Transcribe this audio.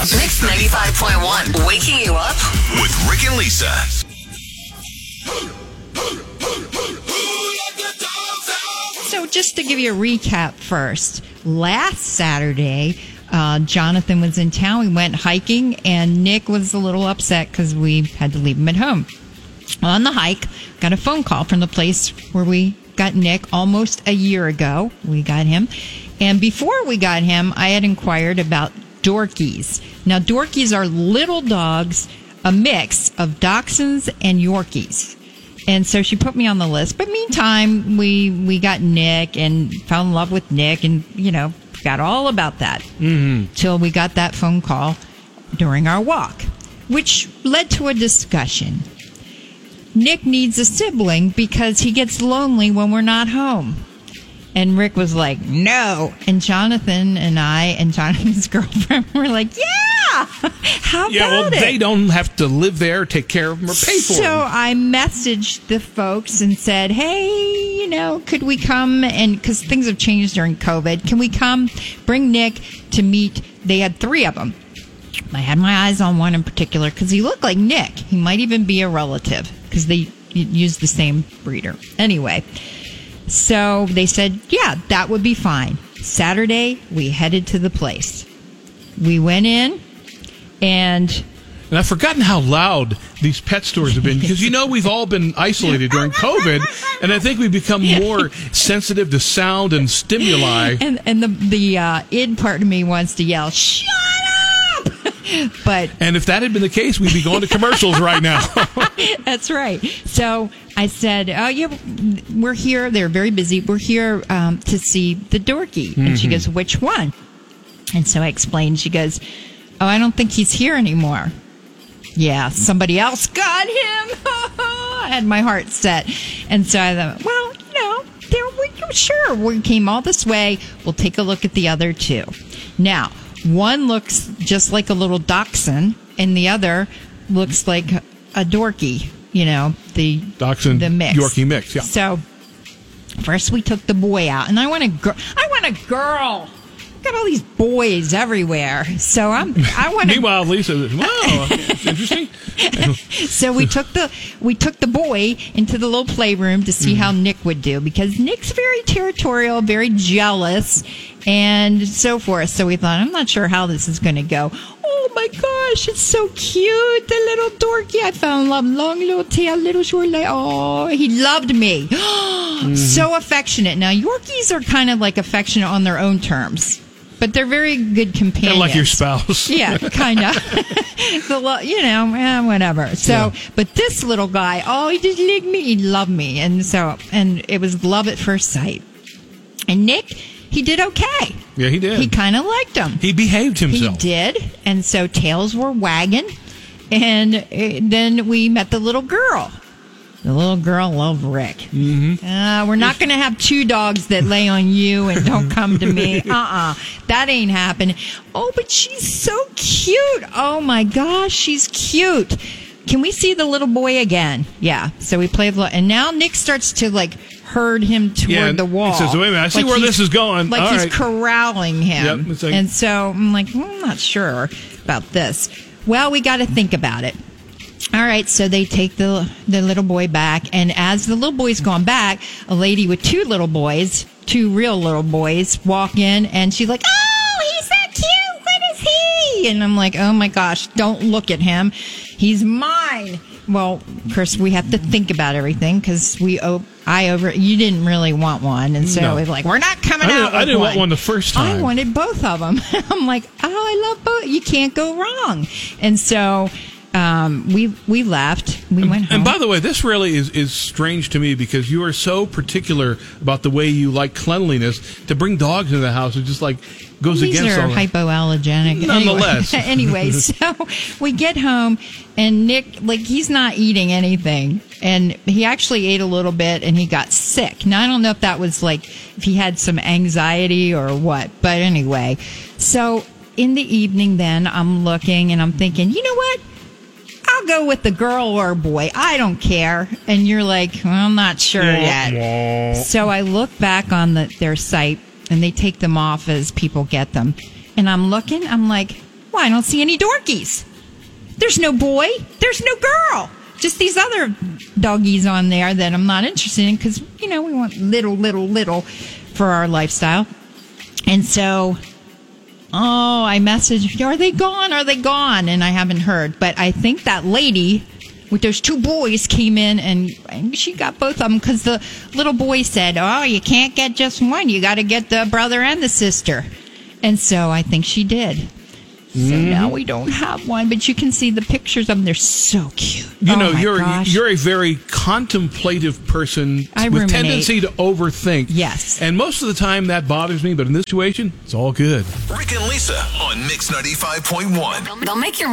Mix 95.1, waking you up with Rick and Lisa. So just to give you a recap first, last Saturday, Jonathan was in town. We went hiking, and Nick was a little upset because we had to leave him at home. On the hike, got a phone call from the place where we got Nick almost a year ago. We got him. And before we got him, I had inquired about Dorkies. Now, Dorkies are little dogs, a mix of Dachshunds and Yorkies. And so she put me on the list. But meantime, we got Nick and fell in love with Nick and, forgot all about that. Till we got that phone call during our walk, which led to a discussion. Nick needs a sibling because he gets lonely when we're not home. And Rick was like, no. And Jonathan and I and Jonathan's girlfriend were like, yeah, how about it? Yeah, well, they don't have to live there, take care of them, or pay for them. So I messaged the folks and said, hey, could we come? And because things have changed during COVID, can we come bring Nick to meet? They had 3 of them. I had my eyes on one in particular because he looked like Nick. He might even be a relative because they use the same breeder. Anyway. So they said, yeah, that would be fine. Saturday, we headed to the place. We went in, and I've forgotten how loud these pet stores have been because, we've all been isolated during COVID, and I think we've become more sensitive to sound and stimuli. And the id part of me wants to yell, shut up! And if that had been the case, we'd be going to commercials right now. That's right. So I said, we're here. They're very busy. We're here to see the Dorky. And she goes, which one? And so I explained. She goes, oh, I don't think he's here anymore. Yeah, somebody else got him. I had my heart set. And so I thought, well, sure, we came all this way. We'll take a look at the other 2. Now, one looks just like a little dachshund, and the other looks like a Dorky, the Dachshund, the mix. Yorkie mix, yeah. So first we took the boy out, and I want a girl. Got all these boys everywhere, so I want. Meanwhile, Lisa, wow, interesting. So we took the boy into the little playroom to see how Nick would do, because Nick's very territorial, very jealous, and so forth. So we thought, I'm not sure how this is going to go. Oh my gosh, it's so cute, the little Dorky. I fell in love. Long little tail, little short leg. Oh, he loved me. So affectionate. Now, Yorkies are kind of like affectionate on their own terms, but they're very good companions. Kind of like your spouse. Yeah, kind of. Whatever. So, But this little guy, he just liked me. He loved me. And it was love at first sight. And Nick, he did okay. Yeah, he did. He kind of liked him. He behaved himself. He did. And so tails were wagging. And then we met the little girl. The little girl loved Rick. Mm-hmm. We're not going to have 2 dogs that lay on you and don't come to me. That ain't happening. Oh, but she's so cute. Oh, my gosh, she's cute. Can we see the little boy again? Yeah. So we played, and now Nick starts to, herd him toward the wall. He says, wait a minute, I see where this is going. Like he's corralling him. Yep, and so I'm like, I'm not sure about this. Well, we got to think about it. All right, so they take the little boy back, and as the little boy's gone back, a lady with 2 little boys, 2 real little boys, walk in, and she's like, oh, he's so cute, what is he? And I'm like, oh my gosh, don't look at him. He's mine. Well, of course, we have to think about everything, because you didn't really want one, and so we're like, we're not coming out with I didn't want one the first time. I wanted both of them. I'm like, I love both. You can't go wrong. And so we left. We went home. And by the way, this really is strange to me, because you are so particular about the way you like cleanliness. To bring dogs into the house is just goes These against are all that. Hypoallergenic. Nonetheless. Anyway, so we get home, and Nick, he's not eating anything. And he actually ate a little bit, and he got sick. Now, I don't know if that was if he had some anxiety or what. But anyway, so in the evening then, I'm looking, and I'm thinking, you know what? I'll go with the girl or boy. I don't care. And you're like, well, I'm not sure yet. So I look back on their site, and they take them off as people get them. And I'm looking, I'm like, Well, I don't see any dorkies. There's no boy. There's no girl. Just these other doggies on there that I'm not interested in because, we want little for our lifestyle. And so, I messaged, are they gone? Are they gone? And I haven't heard. But I think that lady with those 2 boys came in and she got both of them because the little boy said, oh, you can't get just one. You got to get the brother and the sister. And so I think she did. So now we don't have one, but you can see the pictures of them. They're so cute. You're a very contemplative person with tendency to overthink. Yes. And most of the time that bothers me, but in this situation, it's all good. Rick and Lisa on Mix 95.1. They'll make your